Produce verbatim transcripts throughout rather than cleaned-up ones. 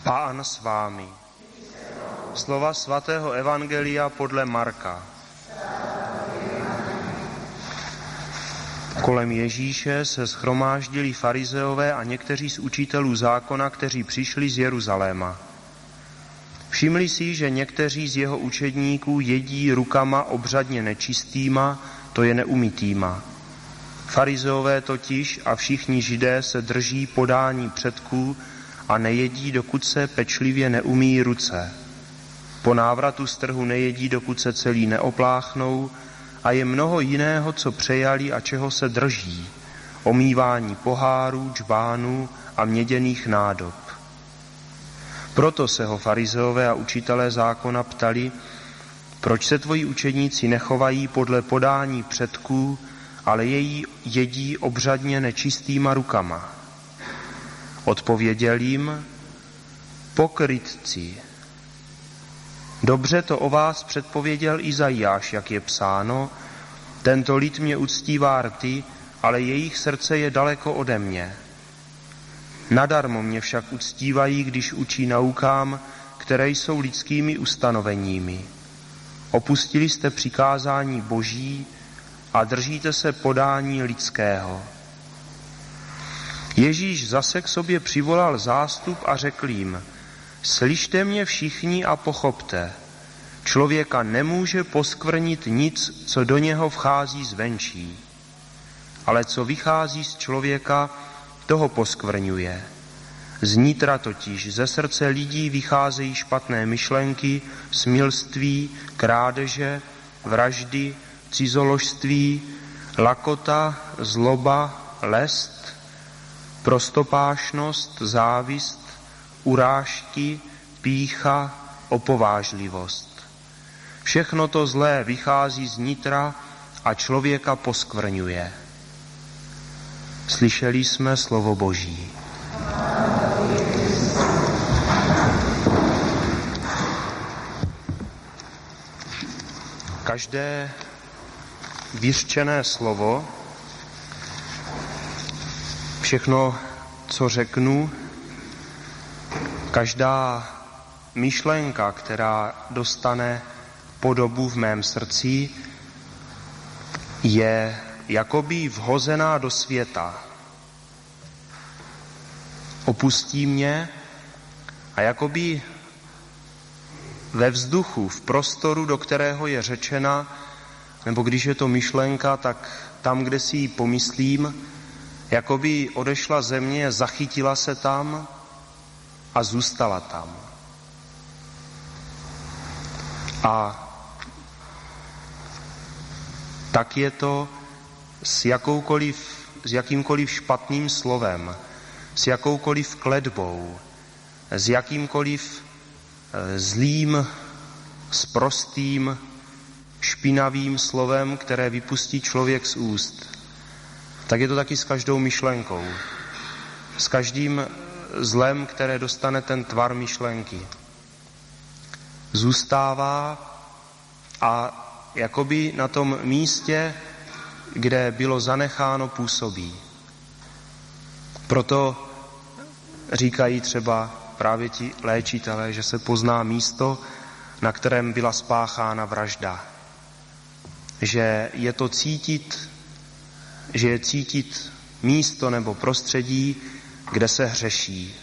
Pán s vámi. Slova svatého evangelia podle Marka. Kolem Ježíše se shromáždili farizeové a někteří z učitelů zákona, kteří přišli z Jeruzaléma. Všimli si, že někteří z jeho učedníků jedí rukama obřadně nečistýma, to je neumytýma. Farizeové totiž a všichni Židé se drží podání předků a nejedí, dokud se pečlivě neumýjí ruce. Po návratu z trhu nejedí, dokud se celý neopláchnou, a je mnoho jiného, co přejali a čeho se drží. Omývání pohárů, džbánů a měděných nádob. Proto se ho farizeové a učitelé zákona ptali, proč se tvoji učedníci nechovají podle podání předků, ale její jedí obřadně nečistýma rukama. Odpověděl jim, pokrytci. Dobře to o vás předpověděl Izajáš, jak je psáno, tento lid mě uctívá rty, ale jejich srdce je daleko ode mě. Nadarmo mě však uctívají, když učí naukám, které jsou lidskými ustanoveními. Opustili jste přikázání Boží a držíte se podání lidského. Ježíš zase k sobě přivolal zástup a řekl jim, slyšte mě všichni a pochopte, člověka nemůže poskvrnit nic, co do něho vchází zvenčí, ale co vychází z člověka, toho poskvrňuje. Znitra totiž ze srdce lidí vycházejí špatné myšlenky, smilství, krádeže, vraždy, cizoložství, lakota, zloba, lest, prostopášnost, závist, urážky, pýcha, opovážlivost. Všechno to zlé vychází z nitra a člověka poskvrňuje. Slyšeli jsme slovo Boží. Každé vyřčené slovo, všechno, co řeknu, každá myšlenka, která dostane podobu v mém srdci, je jakoby vhozená do světa. Opustí mě a jakoby ve vzduchu, v prostoru, do kterého je řečena, nebo když je to myšlenka, tak tam, kde si ji pomyslím, jakoby odešla ze mě, zachytila se tam a zůstala tam. A tak je to s jakoukoliv, s jakýmkoliv špatným slovem, s jakoukoliv kletbou, s jakýmkoliv zlým, sprostým, špinavým slovem, které vypustí člověk z úst. Tak je to taky s každou myšlenkou. S každým zlem, které dostane ten tvar myšlenky. Zůstává a jakoby na tom místě, kde bylo zanecháno, působí. Proto říkají třeba právě ti léčitelé, že se pozná místo, na kterém byla spáchána vražda. Že je to cítit, že je cítit místo nebo prostředí, kde se hřeší.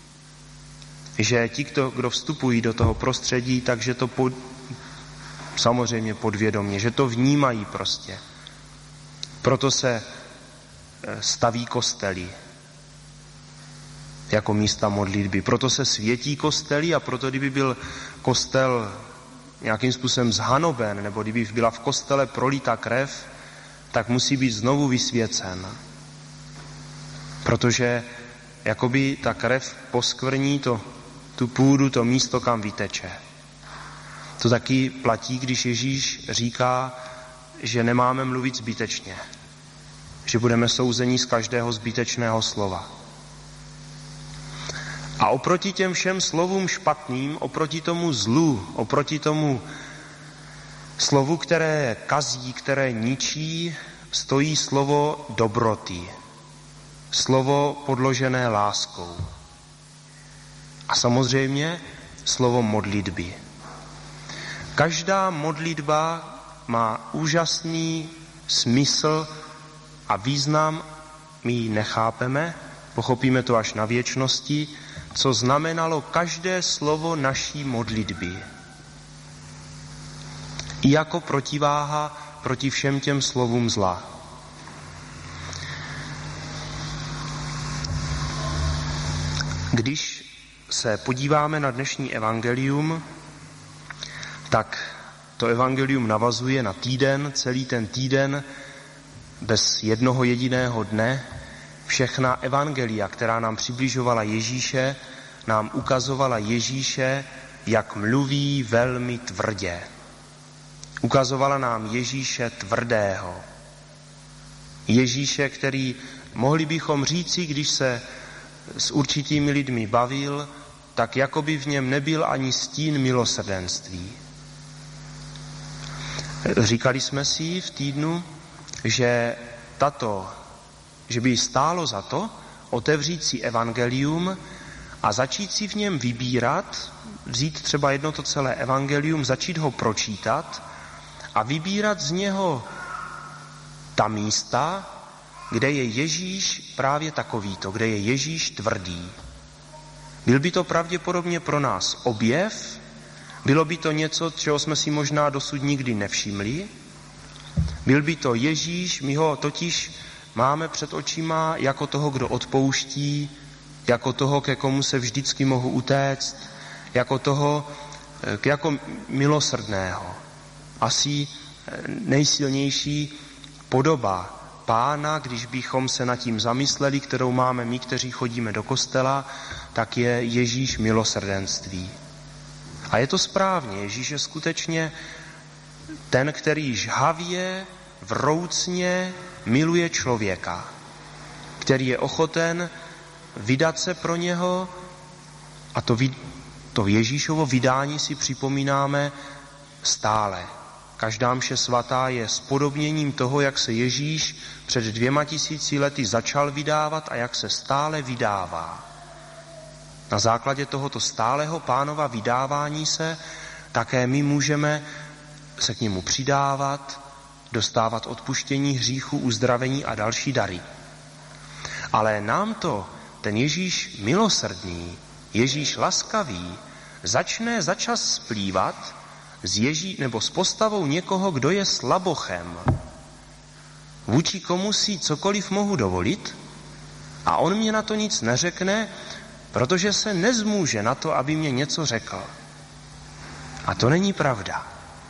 Že ti, kdo vstupují do toho prostředí, takže to pod, samozřejmě podvědomě, že to vnímají prostě. Proto se staví kostely jako místa modlitby. Proto se světí kostely a proto, kdyby byl kostel nějakým způsobem zhanoben, nebo kdyby byla v kostele prolita krev, tak musí být znovu vysvěcen. Protože jakoby ta krev poskvrní to, tu půdu, to místo, kam vyteče. To taky platí, když Ježíš říká, že nemáme mluvit zbytečně. Že budeme souzeni z každého zbytečného slova. A oproti těm všem slovům špatným, oproti tomu zlu, oproti tomu slovu, které kazí, které ničí, stojí slovo dobroty. Slovo podložené láskou. A samozřejmě slovo modlitby. Každá modlitba má úžasný smysl a význam, my ji nechápeme, pochopíme to až na věčnosti, co znamenalo každé slovo naší modlitby. I jako protiváha proti všem těm slovům zla. Když se podíváme na dnešní evangelium, tak to evangelium navazuje na týden, celý ten týden, bez jednoho jediného dne. Všechna evangelia, která nám přibližovala Ježíše, nám ukazovala Ježíše, jak mluví velmi tvrdě. Ukazovala nám Ježíše tvrdého. Ježíše, který, mohli bychom říci, když se s určitými lidmi bavil, tak jako by v něm nebyl ani stín milosrdenství. Říkali jsme si v týdnu, že tato, že by stálo za to otevřít si evangelium a začít si v něm vybírat, vzít třeba jedno to celé evangelium, začít ho pročítat a vybírat z něho ta místa, kde je Ježíš právě takovýto, kde je Ježíš tvrdý. Byl by to pravděpodobně pro nás objev, bylo by to něco, čeho jsme si možná dosud nikdy nevšimli. Byl by to Ježíš, my ho totiž máme před očima jako toho, kdo odpouští, jako toho, ke komu se vždycky mohu utéct, jako toho, jako milosrdného. Asi nejsilnější podoba Pána, když bychom se nad tím zamysleli, kterou máme my, kteří chodíme do kostela, tak je Ježíš milosrdenství. A je to správně, Ježíš je skutečně ten, který žhavě, vroucně miluje člověka, který je ochoten vydat se pro něho a to, to Ježíšovo vydání si připomínáme stále. Každá mše svatá je spodobněním toho, jak se Ježíš před dvěma tisíci lety začal vydávat a jak se stále vydává. Na základě tohoto stálého Pánova vydávání se také my můžeme se k němu přidávat, dostávat odpuštění hříchu, uzdravení a další dary. Ale nám to ten Ježíš milosrdný, Ježíš laskavý, začne začas splývat s Ježí, nebo s postavou někoho, kdo je slabochem, vůči komu si cokoliv mohu dovolit a on mě na to nic neřekne, protože se nezmůže na to, aby mě něco řekl. A to není pravda.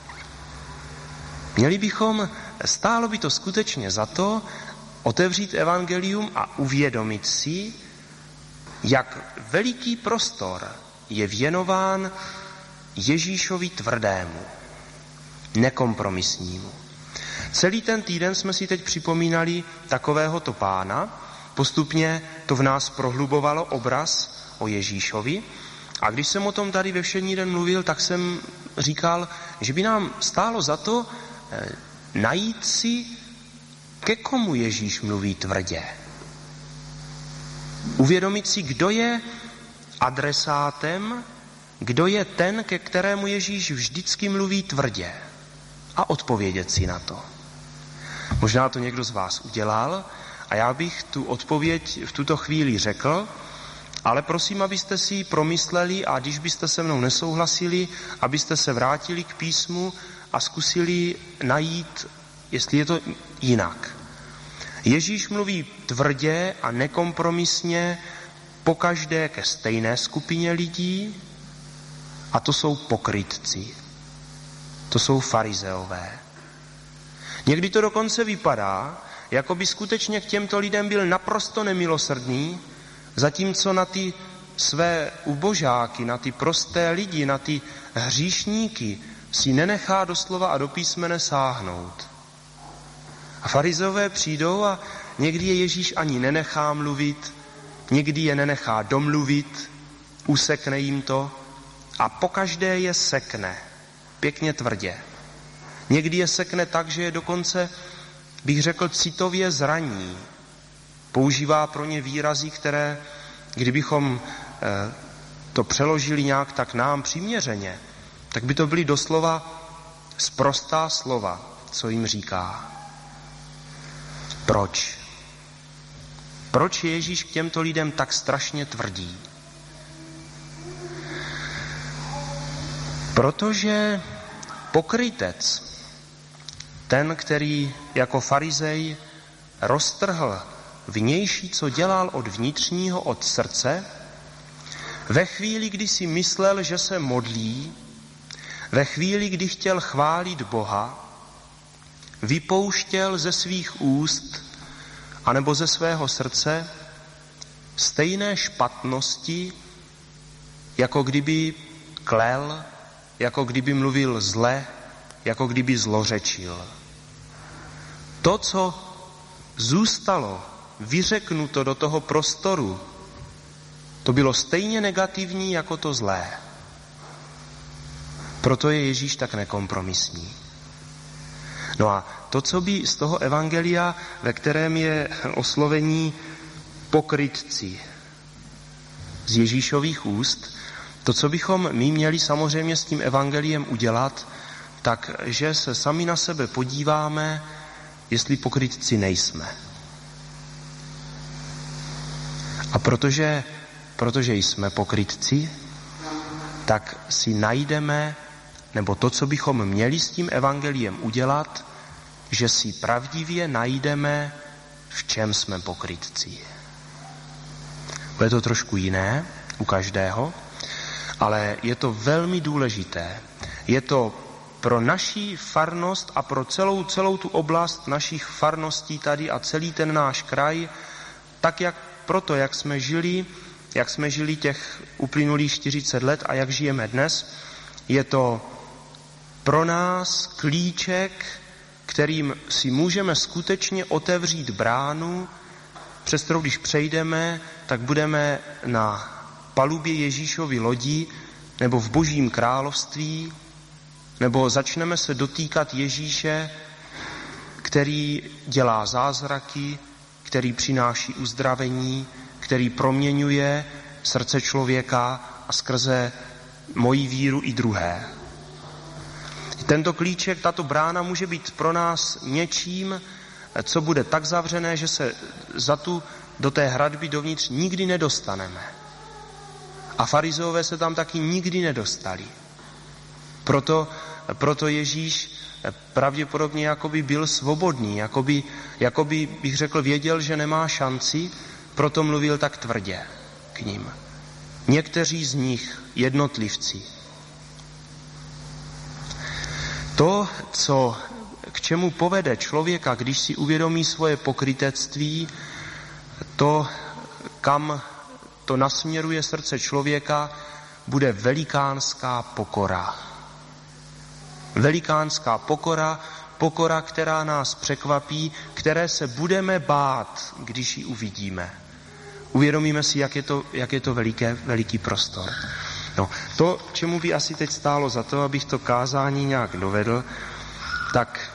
Měli bychom, stálo by to skutečně za to, otevřít evangelium a uvědomit si, jak veliký prostor je věnován Ježíšovi tvrdému, nekompromisnímu. Celý ten týden jsme si teď připomínali takovéhoto Pána, postupně to v nás prohlubovalo obraz o Ježíšovi a když jsem o tom tady ve všední den mluvil, tak jsem říkal, že by nám stálo za to eh, najít si, ke komu Ježíš mluví tvrdě. Uvědomit si, kdo je adresátem, kdo je ten, ke kterému Ježíš vždycky mluví tvrdě a odpovědět si na to. Možná to někdo z vás udělal a já bych tu odpověď v tuto chvíli řekl, ale prosím, abyste si ji promysleli a když byste se mnou nesouhlasili, abyste se vrátili k písmu a zkusili najít, jestli je to jinak. Ježíš mluví tvrdě a nekompromisně pokaždé ke stejné skupině lidí a to jsou pokrytci. To jsou farizeové. Někdy to dokonce vypadá, jako by skutečně k těmto lidem byl naprosto nemilosrdný, zatímco na ty své ubožáky, na ty prosté lidi, na ty hříšníky si nenechá doslova a do písmene sáhnout. A farizeové přijdou a někdy je Ježíš ani nenechá mluvit, někdy je nenechá domluvit, usekne jim to a pokaždé je sekne, pěkně tvrdě. Někdy je sekne tak, že je dokonce, bych řekl, citově zraní. Používá pro ně výrazy, které, kdybychom eh, to přeložili nějak tak nám přiměřeně, tak by to byly doslova sprostá slova, co jim říká. Proč? Proč je Ježíš k těmto lidem tak strašně tvrdý? Protože pokrytec, ten, který jako farizej roztrhl vnější, co dělal od vnitřního, od srdce, ve chvíli, kdy si myslel, že se modlí, ve chvíli, kdy chtěl chválit Boha, vypouštěl ze svých úst anebo ze svého srdce stejné špatnosti, jako kdyby klel, jako kdyby mluvil zle, jako kdyby zlořečil. To, co zůstalo vyřeknuto do toho prostoru, to bylo stejně negativní jako to zlé. Proto je Ježíš tak nekompromisní. No a to, co by z toho evangelia, ve kterém je oslovení pokrytci z Ježíšových úst, to, co bychom my měli samozřejmě s tím evangeliem udělat, tak, že se sami na sebe podíváme, jestli pokrytci nejsme. A protože, protože jsme pokrytci, tak si najdeme, nebo to, co bychom měli s tím evangeliem udělat, že si pravdivě najdeme, v čem jsme pokrytci. Bude to trošku jiné u každého, ale je to velmi důležité. Je to pro naši farnost a pro celou, celou tu oblast našich farností tady a celý ten náš kraj, tak jak proto, jak jsme žili, jak jsme žili těch uplynulých čtyřicet let a jak žijeme dnes, je to pro nás klíček, kterým si můžeme skutečně otevřít bránu, přes kterou když přejdeme, tak budeme na palubě Ježíšovy lodi nebo v Božím království, nebo začneme se dotýkat Ježíše, který dělá zázraky, který přináší uzdravení, který proměňuje srdce člověka a skrze moji víru i druhé. Tento klíček, tato brána může být pro nás něčím, co bude tak zavřené, že se za tu, do té hradby dovnitř nikdy nedostaneme. A farizeové se tam taky nikdy nedostali. Proto, proto Ježíš pravděpodobně jakoby byl svobodný, jakoby, jakoby bych řekl, věděl, že nemá šanci, proto mluvil tak tvrdě k ním. Někteří z nich, jednotlivci. To, co, k čemu povede člověka, když si uvědomí svoje pokrytectví, to, kam to nasměruje srdce člověka, bude velikánská pokora. Velikánská pokora, pokora, která nás překvapí, které se budeme bát, když ji uvidíme. Uvědomíme si, jak je to, jak je to veliké, veliký prostor. No, to, čemu by asi teď stálo za to, abych to kázání nějak dovedl, tak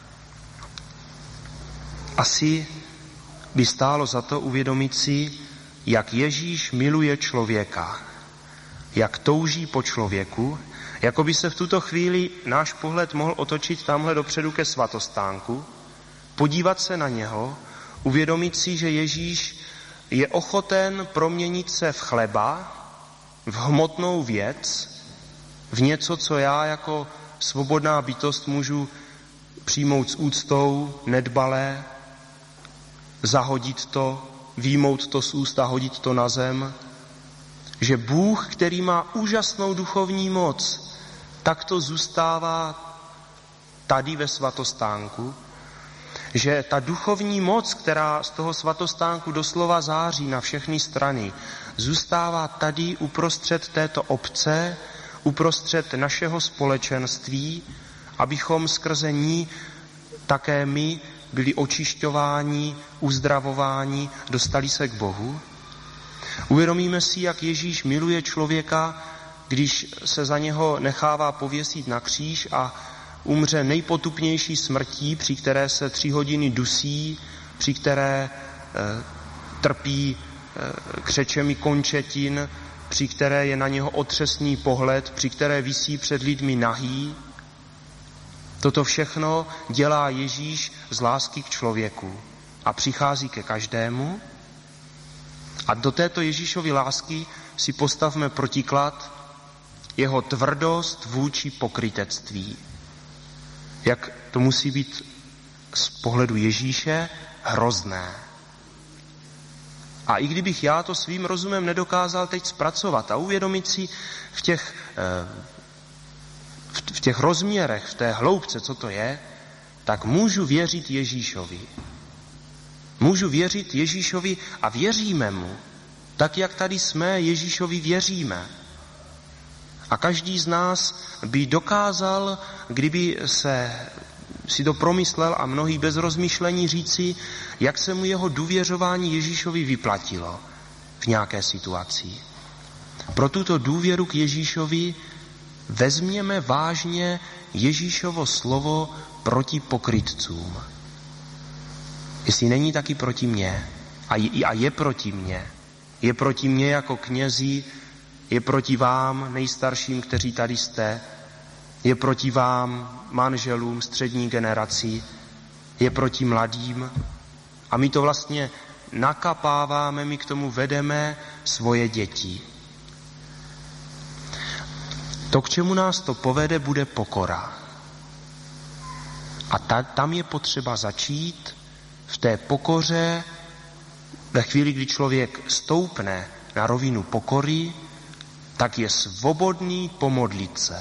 asi by stálo za to uvědomit si, jak Ježíš miluje člověka, jak touží po člověku, jako by se v tuto chvíli náš pohled mohl otočit tamhle dopředu ke svatostánku, podívat se na něho, uvědomit si, že Ježíš je ochoten proměnit se v chleba, v hmotnou věc, v něco, co já jako svobodná bytost můžu přijmout s úctou, nedbalé, zahodit to, výjmout to z úst a hodit to na zem, že Bůh, který má úžasnou duchovní moc, tak to zůstává tady ve svatostánku, že ta duchovní moc, která z toho svatostánku doslova září na všechny strany, zůstává tady uprostřed této obce, uprostřed našeho společenství, abychom skrze ní také my byli očišťováni, uzdravováni, dostali se k Bohu. Uvědomíme si, jak Ježíš miluje člověka, když se za něho nechává pověsit na kříž a umře nejpotupnější smrtí, při které se tři hodiny dusí, při které e, trpí e, křečemi končetin, při které je na něho otřesný pohled, při které visí před lidmi nahý. Toto všechno dělá Ježíš z lásky k člověku a přichází ke každému. A do této Ježíšovy lásky si postavme protiklad jeho tvrdost vůči pokrytectví. Jak to musí být z pohledu Ježíše hrozné. A i kdybych já to svým rozumem nedokázal teď zpracovat a uvědomit si v těch, v těch rozměrech, v té hloubce, co to je, tak můžu věřit Ježíšovi. Můžu věřit Ježíšovi a věříme mu. Tak, jak tady jsme, Ježíšovi věříme. A každý z nás by dokázal, kdyby se si to promyslel a mnohý bez rozmyšlení říci, jak se mu jeho důvěřování Ježíšovi vyplatilo v nějaké situaci. Pro tuto důvěru k Ježíšovi vezměme vážně Ježíšovo slovo proti pokrytcům. Jestli není taky proti mně a je, a je proti mně. Je proti mně jako knězi, je proti vám, nejstarším, kteří tady jste, je proti vám, manželům, střední generaci, je proti mladým. A my to vlastně nakapáváme, my k tomu vedeme svoje děti. To, k čemu nás to povede, bude pokora. A ta, tam je potřeba začít v té pokoře, ve chvíli, kdy člověk stoupne na rovinu pokory, tak je svobodný pomodlit se.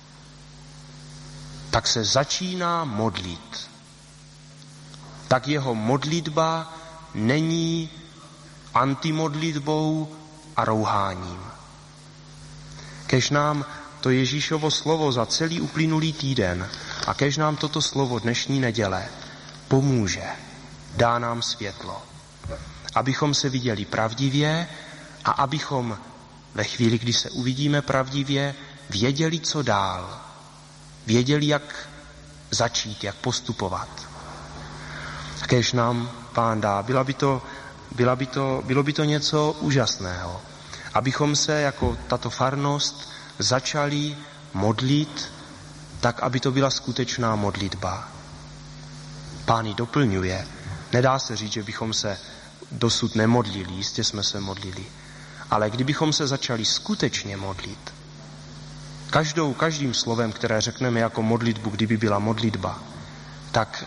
Tak se začíná modlit. Tak jeho modlitba není antimodlitbou a rouháním. Kež nám to Ježíšovo slovo za celý uplynulý týden a kež nám toto slovo dnešní neděle pomůže, dá nám světlo, abychom se viděli pravdivě a abychom ve chvíli, kdy se uvidíme pravdivě, věděli, co dál. Věděli, jak začít, jak postupovat. Kéž nám Pán dá. Byla by to, byla by to, bylo by to něco úžasného. Abychom se jako tato farnost začali modlit tak, aby to byla skutečná modlitba. Pán ji doplňuje. Nedá se říct, že bychom se dosud nemodlili, jistě jsme se modlili. Ale kdybychom se začali skutečně modlit, každou, každým slovem, které řekneme jako modlitbu, kdyby byla modlitba, tak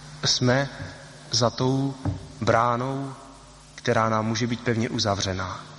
jsme za tou bránou, která nám může být pevně uzavřená.